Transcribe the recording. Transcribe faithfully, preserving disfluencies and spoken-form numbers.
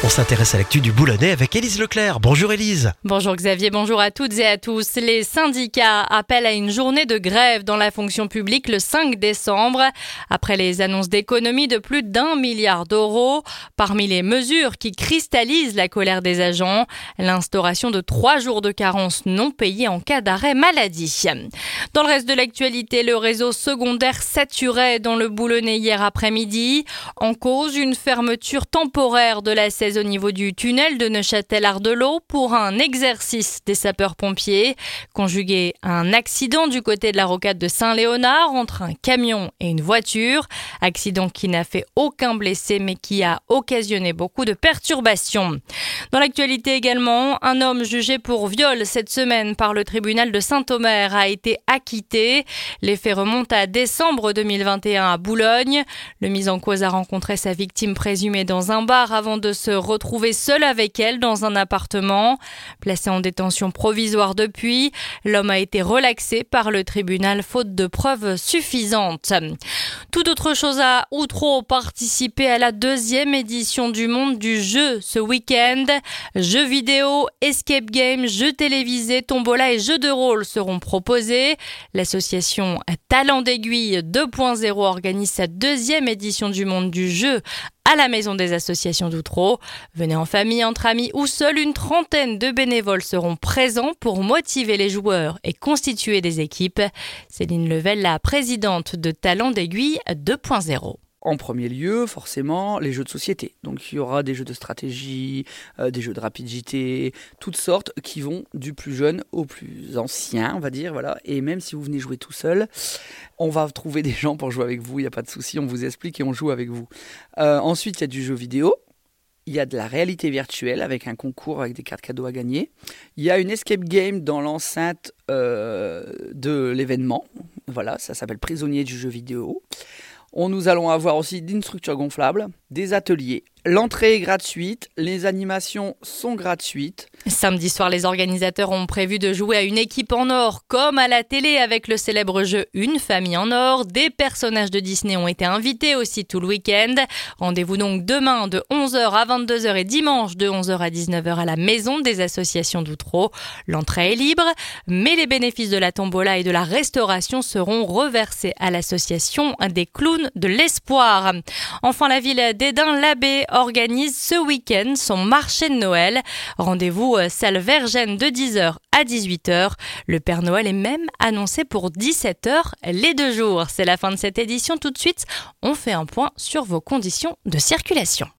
On s'intéresse à l'actu du Boulonnais avec Élise Leclerc. Bonjour Élise. Bonjour Xavier, bonjour à toutes et à tous. Les syndicats appellent à une journée de grève dans la fonction publique le cinq décembre. Après les annonces d'économies de plus d'un milliard d'euros, parmi les mesures qui cristallisent la colère des agents, l'instauration de trois jours de carence non payés en cas d'arrêt maladie. Dans le reste de l'actualité, le réseau secondaire saturait dans le Boulonnais hier après-midi. En cause, une fermeture temporaire de la seize au niveau du tunnel de Neuchâtel-Ardelot pour un exercice des sapeurs-pompiers, conjugué à un accident du côté de la rocade de Saint-Léonard entre un camion et une voiture. Accident qui n'a fait aucun blessé mais qui a occasionné beaucoup de perturbations. Dans l'actualité également, un homme jugé pour viol cette semaine par le tribunal de Saint-Omer a été acquitté. Les faits remontent à décembre deux mille vingt et un à Boulogne. Le mis en cause a rencontré sa victime présumée dans un bar avant de se retrouvé seul avec elle dans un appartement. Placé en détention provisoire depuis, l'homme a été relaxé par le tribunal faute de preuves suffisantes. Tout autre chose à Outreau, participer à la deuxième édition du Monde du Jeu ce week-end. Jeux vidéo, escape game, jeux télévisés, tombola et jeux de rôle seront proposés. L'association Talent d'Aiguille deux point zéro organise sa deuxième édition du Monde du Jeu à la Maison des Associations d'Outreau. Venez en famille, entre amis ou seuls, une trentaine de bénévoles seront présents pour motiver les joueurs et constituer des équipes. Céline Level, la présidente de Talent d'Aiguille deux point zéro. En premier lieu, forcément, les jeux de société. Donc il y aura des jeux de stratégie, euh, des jeux de rapidité, toutes sortes qui vont du plus jeune au plus ancien, on va dire. Voilà. Et même si vous venez jouer tout seul, on va trouver des gens pour jouer avec vous, il n'y a pas de souci, on vous explique et on joue avec vous. Euh, ensuite, il y a du jeu vidéo. Il y a de la réalité virtuelle avec un concours avec des cartes cadeaux à gagner. Il y a une escape game dans l'enceinte euh, de l'événement. Voilà, ça s'appelle Prisonnier du jeu vidéo. On, nous allons avoir aussi une structure gonflable, des ateliers. L'entrée est gratuite, les animations sont gratuites. Samedi soir, les organisateurs ont prévu de jouer à une équipe en or, comme à la télé avec le célèbre jeu Une famille en or. Des personnages de Disney ont été invités aussi tout le week-end. Rendez-vous donc demain de onze heures à vingt-deux heures et dimanche de onze heures à dix-neuf heures à la Maison des Associations d'Outreau. L'entrée est libre, mais les bénéfices de la tombola et de la restauration seront reversés à l'association des clowns de l'espoir. Enfin, la ville d'Hesdin-l'Abbé organise ce week-end son marché de Noël. Rendez-vous salle Vergène de dix heures à dix-huit heures. Le Père Noël est même annoncé pour dix-sept heures les deux jours. C'est la fin de cette édition. Tout de suite, on fait un point sur vos conditions de circulation.